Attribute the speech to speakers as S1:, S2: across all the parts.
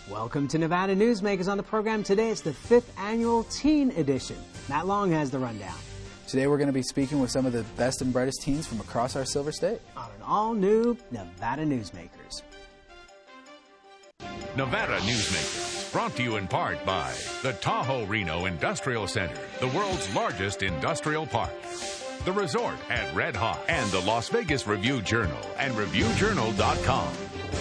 S1: Welcome to Nevada Newsmakers. On the program today, it's the 5th annual Teen Edition. Matt Long has the rundown.
S2: Today we're going to be speaking with some of the best and brightest teens from across our Silver State.
S1: On an all-new Nevada Newsmakers.
S3: Nevada Newsmakers, brought to you in part by the Tahoe Reno Industrial Center, the world's largest industrial park, the resort at Red Hawk, and the Las Vegas Review-Journal and ReviewJournal.com.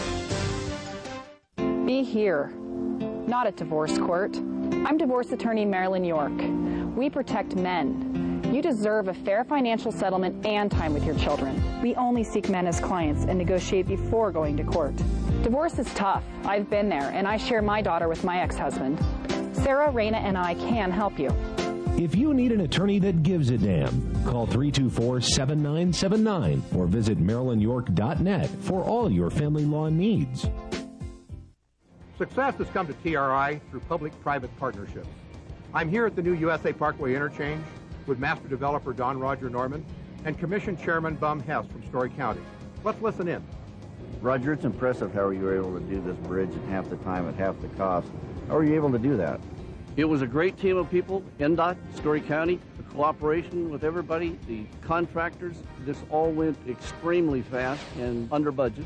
S4: Be here, not at divorce court. I'm divorce attorney Marilyn York. We protect men. You deserve a fair financial settlement and time with your children. We only seek men as clients and negotiate before going to court. Divorce is tough. I've been there, and I share my daughter with my ex-husband. Sarah, Raina, and I can help you.
S5: If you need an attorney that gives a damn, call 324-7979 or visit MarilynYork.net for all your family law needs.
S6: Success has come to TRI through public-private partnerships. I'm here at the new USA Parkway Interchange with Master Developer Don Roger Norman and Commission Chairman Bum Hess from Story County. Let's listen in.
S7: Roger, it's impressive how you were able to do this bridge in half the time at half the cost. How were you able to do that?
S8: It was a great team of people, NDOT, Story County, the cooperation with everybody, the contractors. This all went extremely fast and under budget.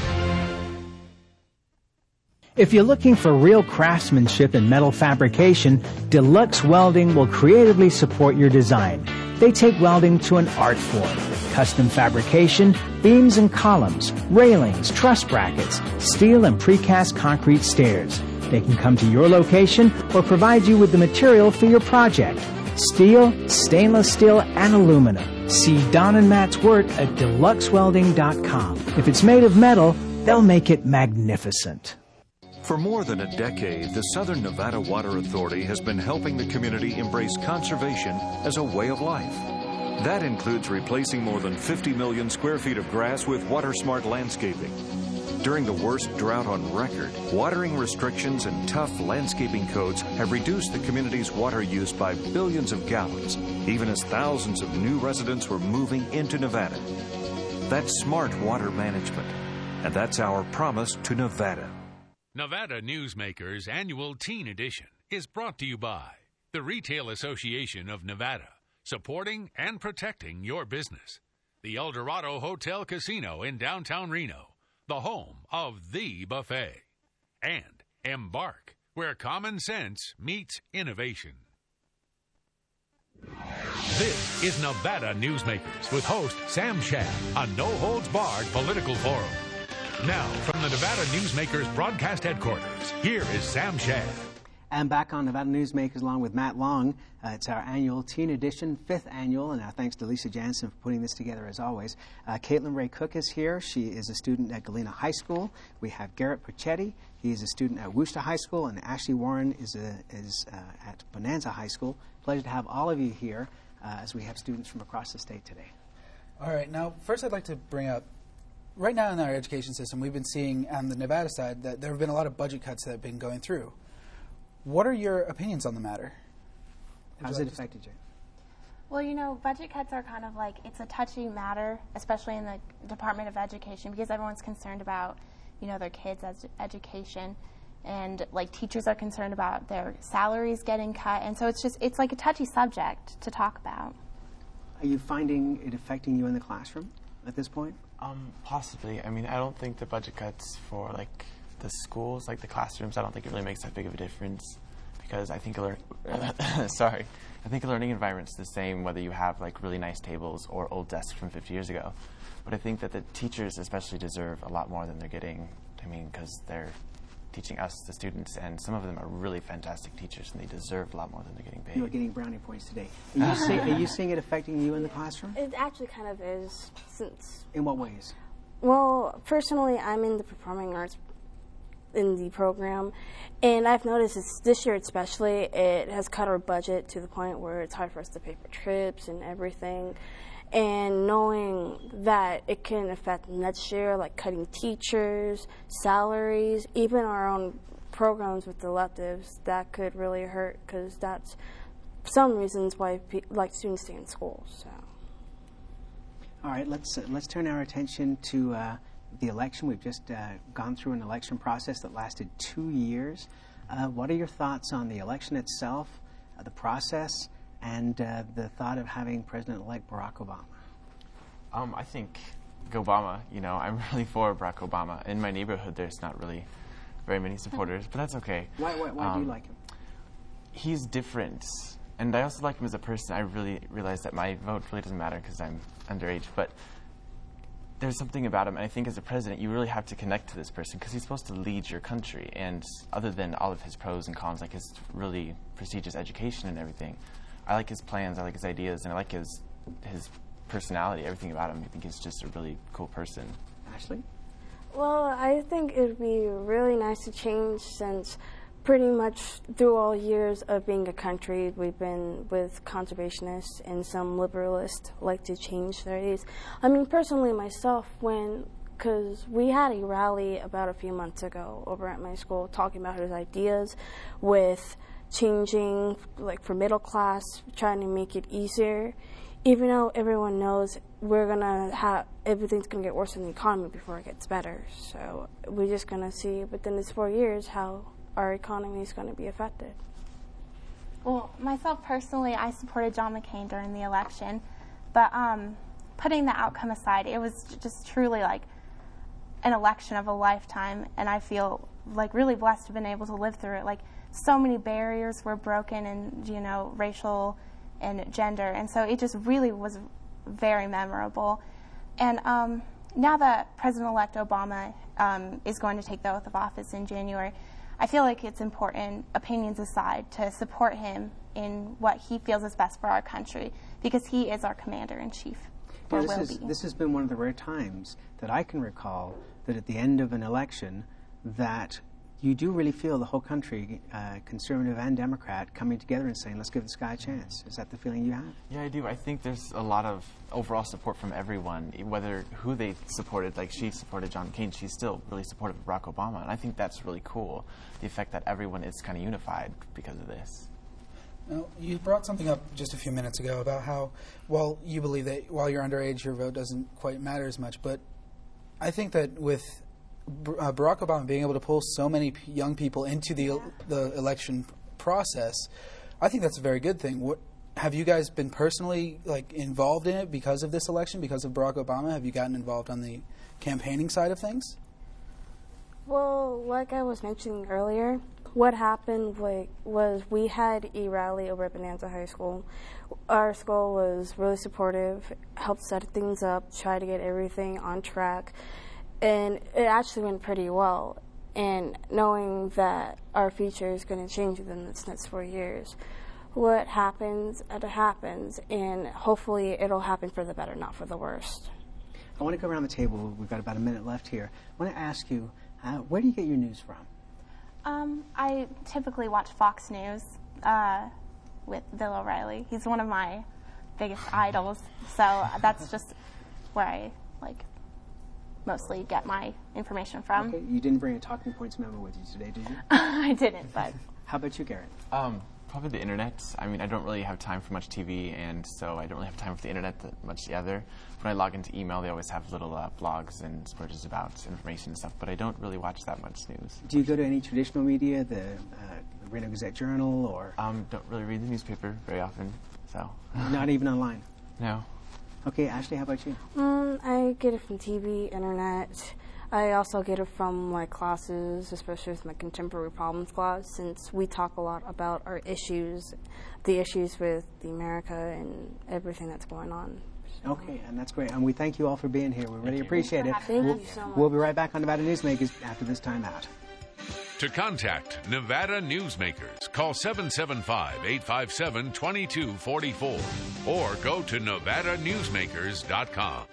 S1: If you're looking for real craftsmanship in metal fabrication, Deluxe Welding will creatively support your design. They take welding to an art form. Custom fabrication, beams and columns, railings, truss brackets, steel and precast concrete stairs. They can come to your location or provide you with the material for your project. Steel, stainless steel, and aluminum. See Don and Matt's work at deluxewelding.com. If it's made of metal, they'll make it magnificent.
S9: For more than a decade, the Southern Nevada Water Authority has been helping the community embrace conservation as a way of life. That includes replacing more than 50 million square feet of grass with water-smart landscaping. During the worst drought on record, watering restrictions and tough landscaping codes have reduced the community's water use by billions of gallons, even as thousands of new residents were moving into Nevada. That's smart water management, and that's our promise to Nevada.
S3: Nevada Newsmakers Annual Teen Edition is brought to you by the Retail Association of Nevada, supporting and protecting your business. The El Dorado Hotel Casino in downtown Reno, the home of The Buffet. And Embark, where common sense meets innovation. This is Nevada Newsmakers with host Sam Shad, a no-holds-barred political forum. Now, from the Nevada Newsmakers broadcast headquarters, here is Sam Shad.
S1: And back on Nevada Newsmakers along with Matt Long. It's our annual Teen Edition, 5th annual, and our thanks to Lisa Jansen for putting this together as always. Caitlin Ray Cook is here. She is a student at Galena High School. We have Garrett Perchetti. He is a student at Worcester High School, and Ashley Warren is at Bonanza High School. Pleasure to have all of you here as we have students from across the state today.
S2: All right, now first I'd like to bring up, right now in our education system, we've been seeing on the Nevada side that there have been a lot of budget cuts that have been going through. What are your opinions on the matter?
S1: How's it affected you?
S10: Well, you know, budget cuts are kind of like, it's a touchy matter, especially in the Department of Education, because everyone's concerned about, you know, their kids' education. And, like, teachers are concerned about their salaries getting cut. And so it's like a touchy subject to talk about.
S1: Are you finding it affecting you in the classroom at this point?
S11: Possibly. I mean, I don't think the budget cuts for, like, the schools, like the classrooms, I don't think it really makes that big of a difference, because I think I think a learning environment's the same whether you have like really nice tables or old desks from 50 years ago. But I think that the teachers especially deserve a lot more than they're getting. I mean, because they're teaching us, the students, and some of them are really fantastic teachers, and they deserve a lot more than they're getting paid.
S1: You're getting brownie points today. Are you seeing it affecting you in the classroom?
S12: It actually kind of is. Since
S1: in what ways?
S12: Well, personally, I'm in the performing arts in the program, and I've noticed this year especially, it has cut our budget to the point where it's hard for us to pay for trips and everything. And knowing that it can affect next year, like cutting teachers, salaries, even our own programs with electives, that could really hurt, because that's some reasons why students stay in school. So.
S1: All right, let's turn our attention to
S13: the election. We've just gone through an election process that lasted 2 years. What are your thoughts on the election itself, the process, and the thought of having President-elect Barack Obama?
S11: I think Obama, I'm really for Barack Obama. In my neighborhood, there's not really very many supporters, but that's okay.
S13: Why do you like him?
S11: He's different. And I also like him as a person. I really realize that my vote really doesn't matter because I'm underage, but there's something about him, and I think as a president, you really have to connect to this person because he's supposed to lead your country. And other than all of his pros and cons, like his really prestigious education and everything, I like his plans, I like his ideas, and I like his personality, everything about him. I think he's just a really cool person.
S13: Ashley?
S12: Well, I think it would be really nice to change since pretty much through all years of being a country, we've been with conservationists and some liberalists like to change their ideas. I mean, personally myself, because we had a rally about a few months ago over at my school talking about his ideas with changing, like for middle class, trying to make it easier, even though everyone knows everything's gonna get worse in the economy before it gets better. So we're just gonna see within these 4 years how our economy is going to be affected.
S10: Well, myself personally, I supported John McCain during the election, but putting the outcome aside, it was just truly like an election of a lifetime, and I feel like really blessed to have been able to live through it. Like so many barriers were broken, and racial and gender, and so it just really was very memorable. And now that President-elect Obama is going to take the oath of office in January, I feel like it's important, opinions aside, to support him in what he feels is best for our country, because he is our commander-in-chief.
S13: This has been one of the rare times that I can recall that at the end of an election that you do really feel the whole country, conservative and Democrat, coming together and saying, let's give this guy a chance. Is that the feeling you have?
S11: Yeah, I do. I think there's a lot of overall support from everyone, whether who they supported. Like she supported John McCain, she's still really supportive of Barack Obama, and I think that's really cool, the effect that everyone is kind of unified because of this.
S2: Now, you brought something up just a few minutes ago about how, well, you believe that while you're underage, your vote doesn't quite matter as much, but I think that with Barack Obama being able to pull so many young people into the election process, I think that's a very good thing. Have you guys been personally involved in it because of this election, because of Barack Obama? Have you gotten involved on the campaigning side of things?
S12: Well, like I was mentioning earlier, what happened was we had a rally over at Bonanza High School. Our school was really supportive, helped set things up, try to get everything on track. And it actually went pretty well. And knowing that our future is going to change within this next 4 years, what happens, it happens. And hopefully it'll happen for the better, not for the worst.
S13: I want to go around the table. We've got about a minute left here. I want to ask you, where do you get your news from?
S10: I typically watch Fox News with Bill O'Reilly. He's one of my biggest idols. So that's just where I mostly get my information from.
S13: Okay, you didn't bring a talking points memo with you today, did you?
S10: I didn't, but...
S13: How about you, Garrett?
S11: Probably the internet. I mean, I don't really have time for much TV, and so I don't really have time for the internet that much either. When I log into email, they always have little blogs and splurges about information and stuff, but I don't really watch that much news.
S13: Do you go to any traditional media, the Reno Gazette-Journal, or...?
S11: Don't really read the newspaper very often, so...
S13: Not even online?
S11: No.
S13: Okay, Ashley, how about you?
S12: I get it from TV, internet. I also get it from my classes, especially with my contemporary problems class, since we talk a lot about our issues, the issues with the America and everything that's going on.
S13: Okay, and that's great. And we thank you all for being here. We really appreciate it.
S12: Thank you so much.
S13: We'll be right back on Nevada Newsmakers after this time out.
S3: To contact Nevada Newsmakers, call 775-857-2244 or go to nevadanewsmakers.com.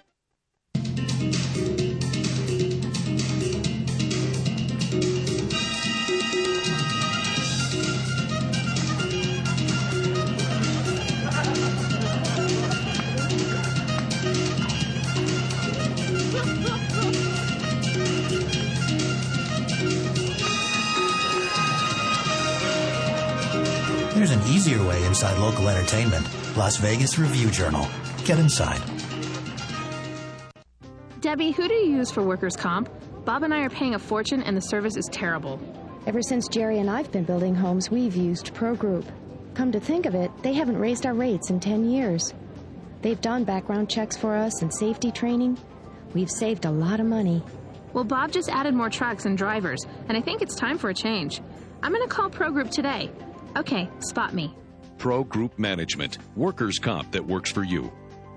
S14: There's an easier way inside local entertainment. Las Vegas Review Journal. Get inside.
S15: Debbie, who do you use for workers' comp? Bob and I are paying a fortune, and the service is terrible.
S16: Ever since Jerry and I've been building homes, we've used ProGroup. Come to think of it, they haven't raised our rates in 10 years. They've done background checks for us and safety training. We've saved a lot of money.
S15: Well, Bob just added more trucks and drivers, and I think it's time for a change. I'm going to call ProGroup today. Okay, spot me.
S17: ProGroup Management. Workers' comp that works for you.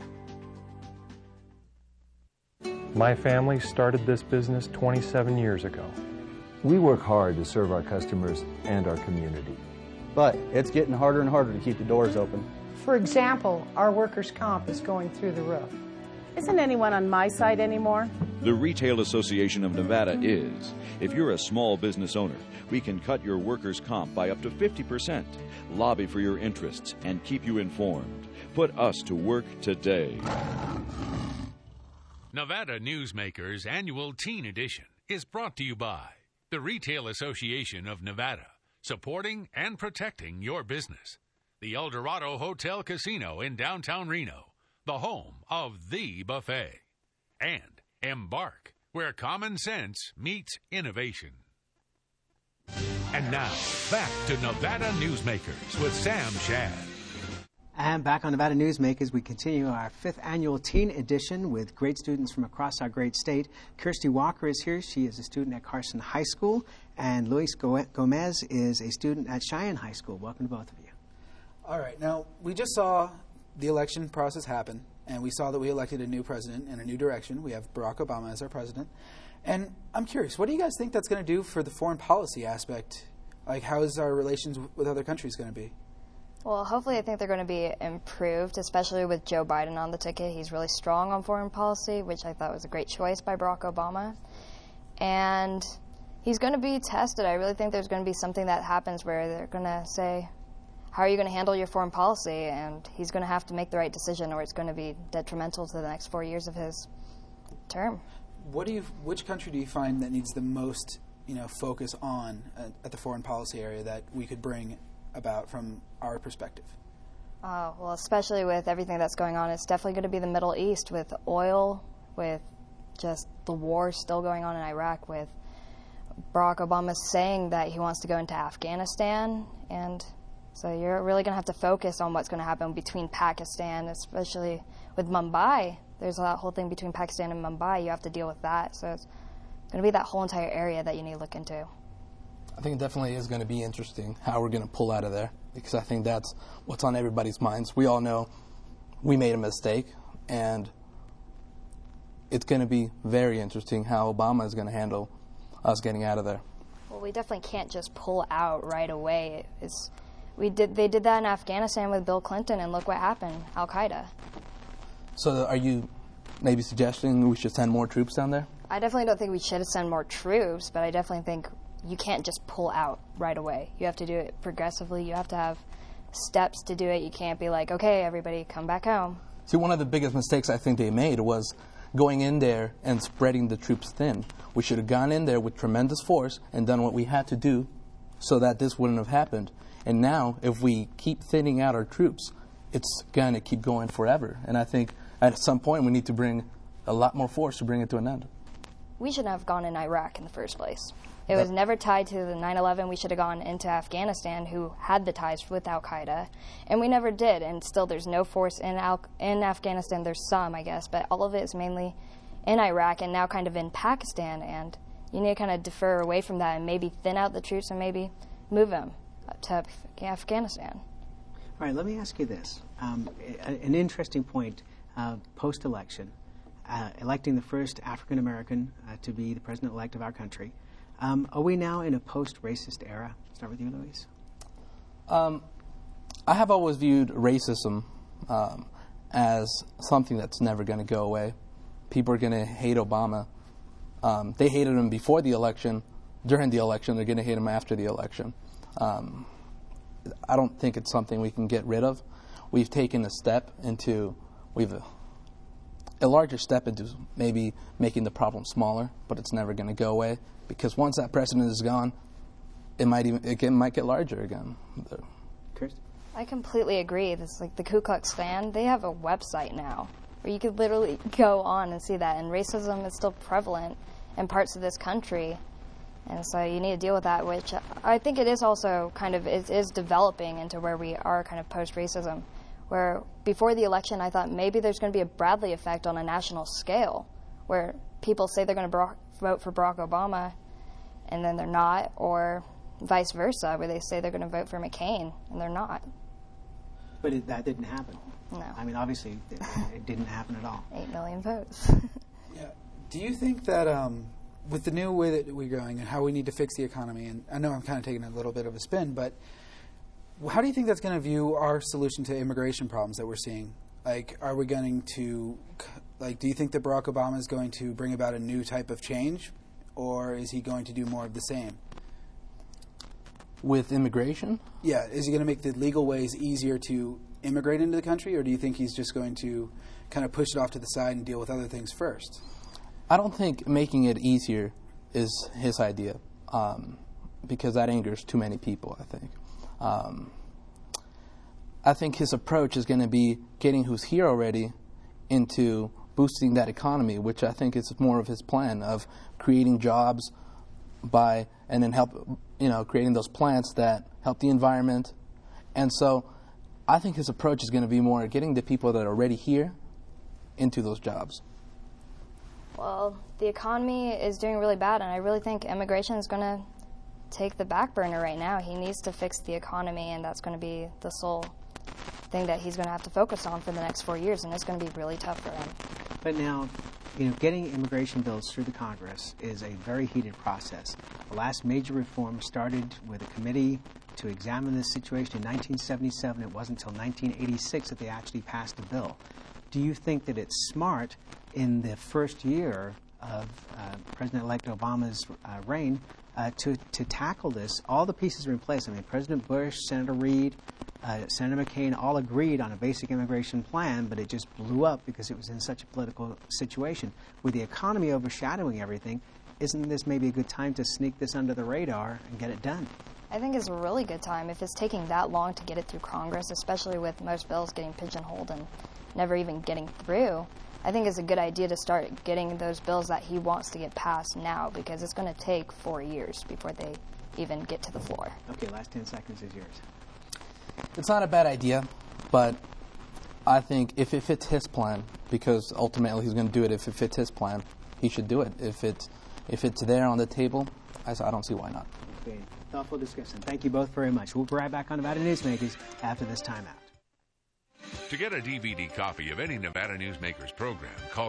S18: My family started this business 27 years ago.
S19: We work hard to serve our customers and our community.
S20: But it's getting harder and harder to keep the doors open.
S21: For example, our workers' comp is going through the roof. Isn't anyone on my side anymore?
S22: The Retail Association of Nevada is. If you're a small business owner, we can cut your workers' comp by up to 50%, lobby for your interests, and keep you informed. Put us to work today.
S3: Nevada Newsmakers Annual Teen Edition is brought to you by the Retail Association of Nevada, supporting and protecting your business. The El Dorado Hotel Casino in downtown Reno, the home of The Buffet. And Embark, where common sense meets innovation. And now, back to Nevada Newsmakers with Sam Shad.
S13: And back on Nevada Newsmakers, we continue our 5th annual Teen Edition with great students from across our great state. Kirsty Walker is here. She is a student at Carson High School. And Luis Gomez is a student at Cheyenne High School. Welcome to both of you.
S2: All right. Now, we just saw the election process happen, and we saw that we elected a new president in a new direction. We have Barack Obama as our president. And I'm curious, what do you guys think that's going to do for the foreign policy aspect? Like, how is our relations with other countries going to be?
S23: Well, hopefully I think they're going to be improved, especially with Joe Biden on the ticket. He's really strong on foreign policy, which I thought was a great choice by Barack Obama. And he's going to be tested. I really think there's going to be something that happens where they're going to say, how are you going to handle your foreign policy? And he's going to have to make the right decision, or it's going to be detrimental to the next 4 years of his term.
S2: Which country do you find that needs the most, focus on at the foreign policy area that we could bring about from our perspective?
S23: Well, especially with everything that's going on, it's definitely going to be the Middle East with oil, with just the war still going on in Iraq, with Barack Obama saying that he wants to go into Afghanistan. And so you're really going to have to focus on what's going to happen between Pakistan, especially with Mumbai. There's that whole thing between Pakistan and Mumbai. You have to deal with that. So it's going to be that whole entire area that you need to look into.
S24: I think it definitely is going to be interesting how we're going to pull out of there, because I think that's what's on everybody's minds. We all know we made a mistake, and it's going to be very interesting how Obama is going to handle us getting out of there.
S23: Well, we definitely can't just pull out right away. They did that in Afghanistan with Bill Clinton, and look what happened, Al-Qaeda.
S24: So are you maybe suggesting we should send more troops down there?
S23: I definitely don't think we should send more troops, but I definitely think you can't just pull out right away. You have to do it progressively. You have to have steps to do it. You can't be like, okay, everybody come back home.
S24: See, one of the biggest mistakes I think they made was going in there and spreading the troops thin. We should have gone in there with tremendous force and done what we had to do so that this wouldn't have happened. And now, if we keep thinning out our troops, it's going to keep going forever. And I think at some point we need to bring a lot more force to bring it to an end.
S23: We shouldn't have gone in Iraq in the first place. It was never tied to the 9/11. We should have gone into Afghanistan, who had the ties with Al-Qaeda, and we never did. And still, there's no force in Afghanistan. There's some, I guess, but all of it is mainly in Iraq and now kind of in Pakistan. And you need to kind of defer away from that and maybe thin out the troops and maybe move them to Afghanistan.
S13: All right, let me ask you this. An interesting point post-election, electing the first African-American to be the president-elect of our country. Are we now in a post-racist era? Start with you, Luis.
S24: I have always viewed racism as something that's never going to go away. People are going to hate Obama. They hated him before the election. During the election, they're going to hate him after the election. I don't think it's something we can get rid of. We've taken a larger step into maybe making the problem smaller, but it's never going to go away, because once that precedent is gone, it might get larger again.
S13: Chris?
S23: I completely agree. It's like the Ku Klux Klan. They have a website now. where you could literally go on and see that. And racism is still prevalent in parts of this country. And so you need to deal with that, which I think it is also kind of is developing into where we are kind of post-racism, where before the election I thought maybe there's going to be a Bradley effect on a national scale, where people say they're going to vote for Barack Obama and then they're not, or vice versa, where they say they're going to vote for McCain and they're not.
S13: But that didn't happen.
S23: No.
S13: I mean, obviously, it didn't happen at all.
S23: 8 million votes.
S2: Yeah. Do you think that with the new way that we're going and how we need to fix the economy, and I know I'm kind of taking a little bit of a spin, but how do you think that's going to view our solution to immigration problems that we're seeing? Like, are we going to, like, do you think that Barack Obama is going to bring about a new type of change, or is he going to do more of the same?
S24: With immigration?
S2: Yeah, is he going to make the legal ways easier to immigrate into the country, or do you think he's just going to kind of push it off to the side and deal with other things first?
S24: I don't think making it easier is his idea, because that angers too many people, I think. I think his approach is going to be getting who's here already into boosting that economy, which I think is more of his plan of creating jobs by, and then creating those plants that help the environment. And so I think his approach is going to be more getting the people that are already here into those jobs.
S23: Well, the economy is doing really bad, and I really think immigration is going to take the back burner right now. He needs to fix the economy, and that's going to be the sole thing that he's going to have to focus on for the next 4 years, and it's going to be really tough for him.
S13: But now, getting immigration bills through the Congress is a very heated process. The last major reform started with a committee to examine this situation in 1977. It wasn't until 1986 that they actually passed a bill. Do you think that it's smart in the first year of President-elect Obama's reign to tackle this? All the pieces are in place. I mean, President Bush, Senator Reid, Senator McCain all agreed on a basic immigration plan, but it just blew up because it was in such a political situation. With the economy overshadowing everything, isn't this maybe a good time to sneak this under the radar and get it done?
S23: I think it's a really good time. If it's taking that long to get it through Congress, especially with most bills getting pigeonholed and never even getting through, I think it's a good idea to start getting those bills that he wants to get passed now, because it's going to take 4 years before they even get to the floor.
S13: Okay, last 10 seconds is yours.
S24: It's not a bad idea, but I think if it fits his plan, because ultimately he's going to do it, if it fits his plan, he should do it. If it's there on the table, I don't see why not.
S13: Okay, thoughtful discussion. Thank you both very much. We'll be right back on Nevada Newsmakers after this timeout.
S3: To get a DVD copy of any Nevada Newsmakers program, call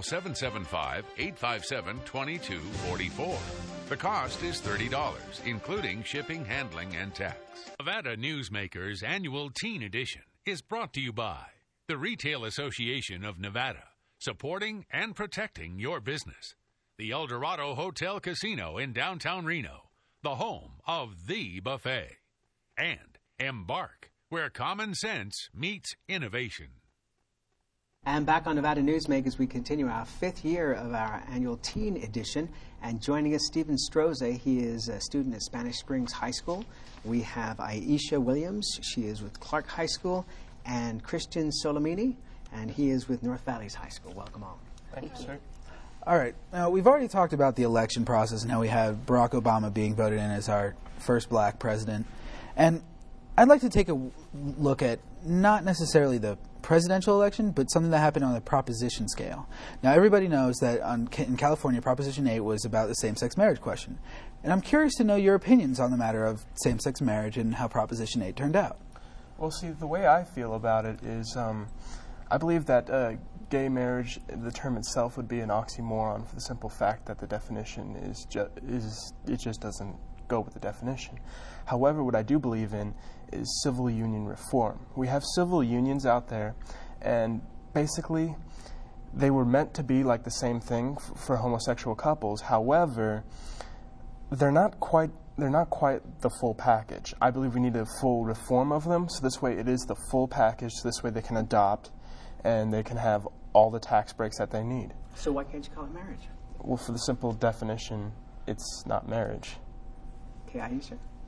S3: 775-857-2244. The cost is $30, including shipping, handling, and tax. Nevada Newsmakers Annual Teen Edition is brought to you by the Retail Association of Nevada, supporting and protecting your business. The El Dorado Hotel Casino in downtown Reno, the home of The Buffet. And Embark, where common sense meets innovation.
S13: And back on Nevada Newsmakers, we continue our 5th year of our annual Teen Edition. And joining us, Stephen Stroze. He is a student at Spanish Springs High School. We have Aisha Williams. She is with Clark High School. And Christian Solomini, and he is with North Valleys High School. Welcome all.
S11: Thank you, sir.
S2: All right. Now, we've already talked about the election process and how we have Barack Obama being voted in as our first black president. And I'd like to take a look at not necessarily the presidential election, but something that happened on the proposition scale. Now, everybody knows that in California, Proposition 8 was about the same-sex marriage question. And I'm curious to know your opinions on the matter of same-sex marriage and how Proposition 8 turned out.
S11: Well, see, the way I feel about it is I believe that gay marriage, the term itself, would be an oxymoron for the simple fact that the definition it just doesn't go with the definition. However, what I do believe in is civil union reform. We have civil unions out there, and basically they were meant to be like the same thing for homosexual couples. However, they're not quite the full package. I believe we need a full reform of them, so this way it is the full package, so this way they can adopt and they can have all the tax breaks that they need.
S13: So why can't you call it marriage?
S11: Well, for the simple definition, it's not marriage.
S13: Okay, Aisha.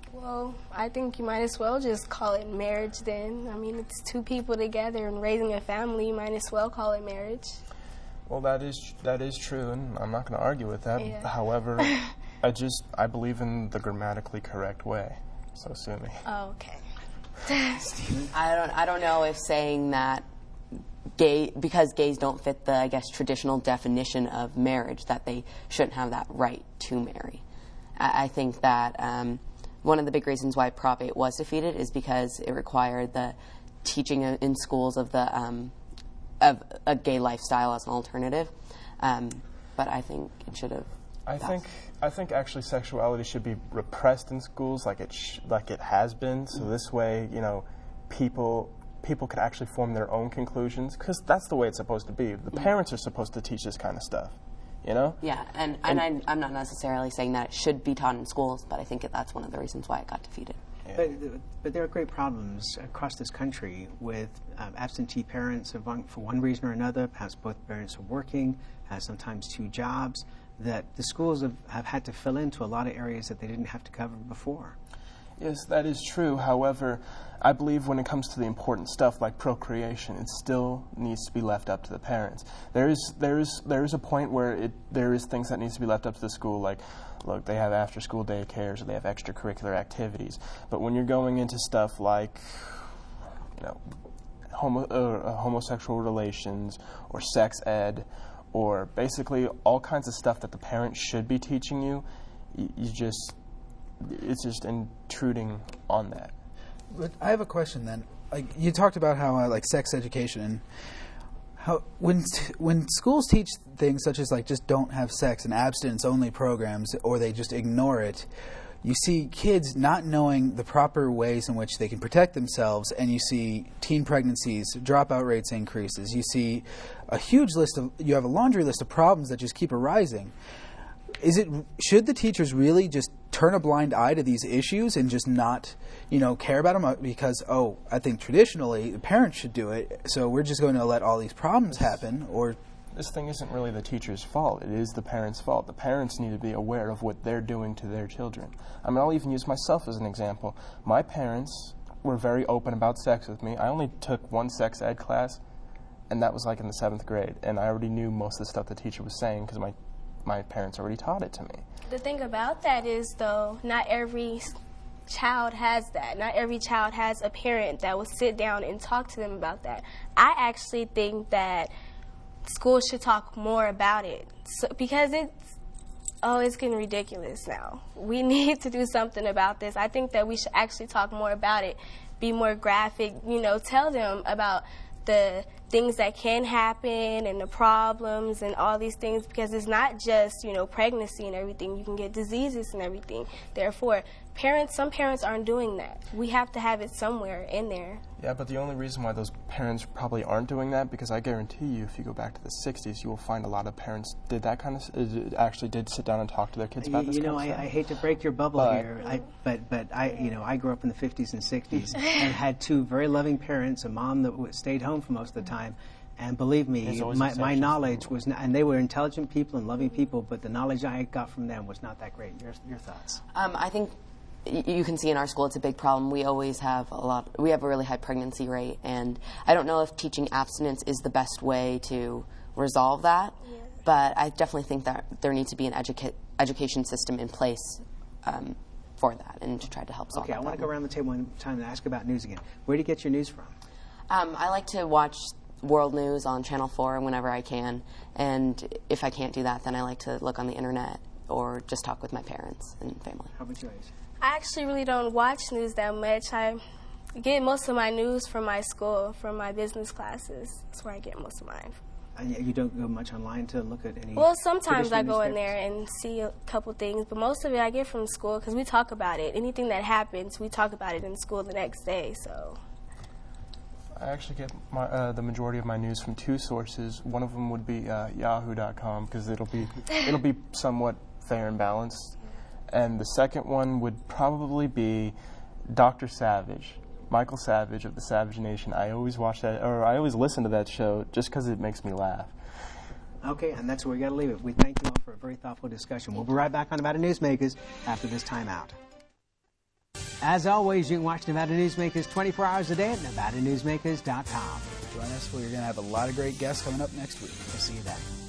S4: Well, I think you might as well just call it marriage then. I mean, it's two people together and raising a family. You might as well call it marriage.
S5: Well, that is true, and I'm not going to argue with that.
S4: Yeah.
S5: However, I believe in the grammatically correct way. So sue me.
S4: Oh, okay.
S6: I don't know if saying that because gays don't fit the, I guess, traditional definition of marriage, that they shouldn't have that right to marry. I think that one of the big reasons why Prop 8 was defeated is because it required the teaching in schools of of a gay lifestyle as an alternative. But I think it should have.
S5: I think actually sexuality should be repressed in schools like it has been. So this way, people can actually form their own conclusions, because that's the way it's supposed to be. The parents are supposed to teach this kind of stuff,
S6: Yeah, and I'm not necessarily saying that it should be taught in schools, but I think that's one of the reasons why it got defeated.
S13: Yeah. But there are great problems across this country with absentee parents for one reason or another. Perhaps both parents are working, sometimes two jobs, that the schools have had to fill into a lot of areas that they didn't have to cover before.
S5: Yes, that is true. However, I believe when it comes to the important stuff like procreation, it still needs to be left up to the parents. There is a point where there is things that needs to be left up to the school, like, look, they have after-school daycares or they have extracurricular activities. But when you're going into stuff like, homosexual relations or sex ed, or basically all kinds of stuff that the parents should be teaching you, it's just intruding on that.
S2: But I have a question then. Like, you talked about how sex education, and how when schools teach things such as just don't have sex and abstinence only programs, or they just ignore it, you see kids not knowing the proper ways in which they can protect themselves, and you see teen pregnancies, dropout rates increases. You see you have a laundry list of problems that just keep arising. Should the teachers really just turn a blind eye to these issues and just not, care about them because, I think traditionally the parents should do it, so we're just going to let all these problems happen? Or
S5: this thing isn't really the teacher's fault. It is the parents' fault. The parents need to be aware of what they're doing to their children. I mean, I'll even use myself as an example. My parents were very open about sex with me. I only took one sex ed class, and that was in the 7th grade, and I already knew most of the stuff the teacher was saying because my parents already taught it to me.
S4: The thing about that is, though, not every child has that. Not every child has a parent that will sit down and talk to them about that. I actually think that schools should talk more about it, because it's getting ridiculous now. We need to do something about this. I think that we should actually talk more about it, be more graphic, tell them about the things that can happen and the problems and all these things, because it's not just, pregnancy and everything. You can get diseases and everything. Therefore, some parents aren't doing that. We have to have it somewhere in there.
S5: Yeah, but the only reason why those parents probably aren't doing that, because I guarantee you, if you go back to the 60s, you will find a lot of parents actually did sit down and talk to their kids about this kind of stuff.
S13: I hate to break your bubble here, but I grew up in the 50s and 60s and had two very loving parents, a mom that stayed home for most of the time. And believe me, my knowledge was not, and they were intelligent people and loving people, but the knowledge I got from them was not that great. Your thoughts?
S6: I think you can see in our school it's a big problem. We always have we have a really high pregnancy rate, and I don't know if teaching abstinence is the best way to resolve that, but I definitely think that there needs to be an education system in place for that, and to try to help solve that.
S13: Okay, I want to go around the table one time and ask about news again. Where do you get your news from?
S6: I like to watch World News on Channel 4 whenever I can, and if I can't do that, then I like to look on the internet or just talk with my parents and family.
S13: How about you, Ace?
S4: I actually really don't watch news that much. I get most of my news from my school, from my business classes. That's where I get most of mine.
S13: You don't go much online to look at any?
S4: Well, sometimes I go in there and see a couple things, but most of it I get from school because we talk about it. Anything that happens, we talk about it in school the next day, so.
S5: I actually get the majority of my news from two sources. One of them would be Yahoo.com, because it'll be somewhat fair and balanced. And the second one would probably be Dr. Savage, Michael Savage of the Savage Nation. I always watch that, or I always listen to that show just because it makes me laugh.
S13: Okay, and that's where we got to leave it. We thank you all for a very thoughtful discussion. We'll be right back on Nevada Newsmakers after this time out. As always, you can watch Nevada Newsmakers 24 hours a day at nevadanewsmakers.com.
S2: Join us. We're going to have a lot of great guests coming up next week. We'll see you then.